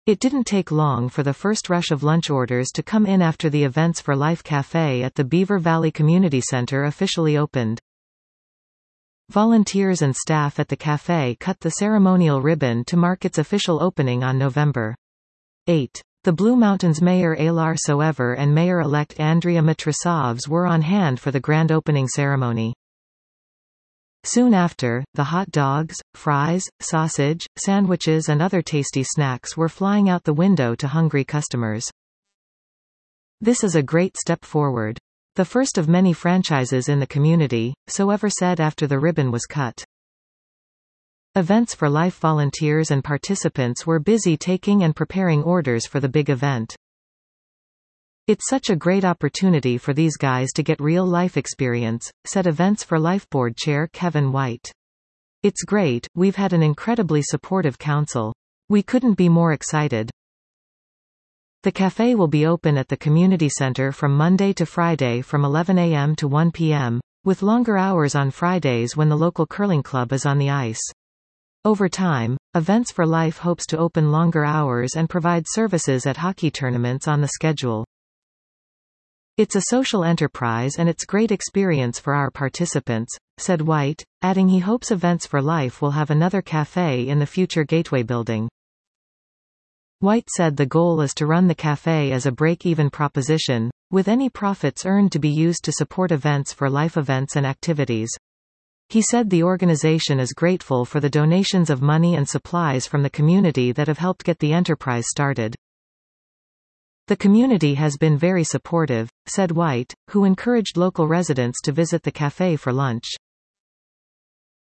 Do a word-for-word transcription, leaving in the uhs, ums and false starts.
It didn't take long for the first rush of lunch orders to come in after the Events for Life Café at the Beaver Valley Community Center officially opened. Volunteers and staff at the café cut the ceremonial ribbon to mark its official opening on November eighth. The Blue Mountains Mayor Aylar Soever and Mayor-elect Andrea Matrosovs were on hand for the grand opening ceremony. Soon after, the hot dogs, fries, sausage, sandwiches and other tasty snacks were flying out the window to hungry customers. This is a great step forward. The first of many franchises in the community, Soever said after the ribbon was cut. Events for Life volunteers and participants were busy taking and preparing orders for the big event. It's such a great opportunity for these guys to get real-life experience, said Events for Life Board Chair Kevin White. It's great, we've had an incredibly supportive council. We couldn't be more excited. The cafe will be open at the community center from Monday to Friday from eleven a m to one p m, with longer hours on Fridays when the local curling club is on the ice. Over time, Events for Life hopes to open longer hours and provide services at hockey tournaments on the schedule. It's a social enterprise and it's great experience for our participants, said White, adding he hopes Events for Life will have another cafe in the future Gateway building. White said the goal is to run the cafe as a break-even proposition, with any profits earned to be used to support Events for Life events and activities. He said the organization is grateful for the donations of money and supplies from the community that have helped get the enterprise started. The community has been very supportive, said White, who encouraged local residents to visit the cafe for lunch.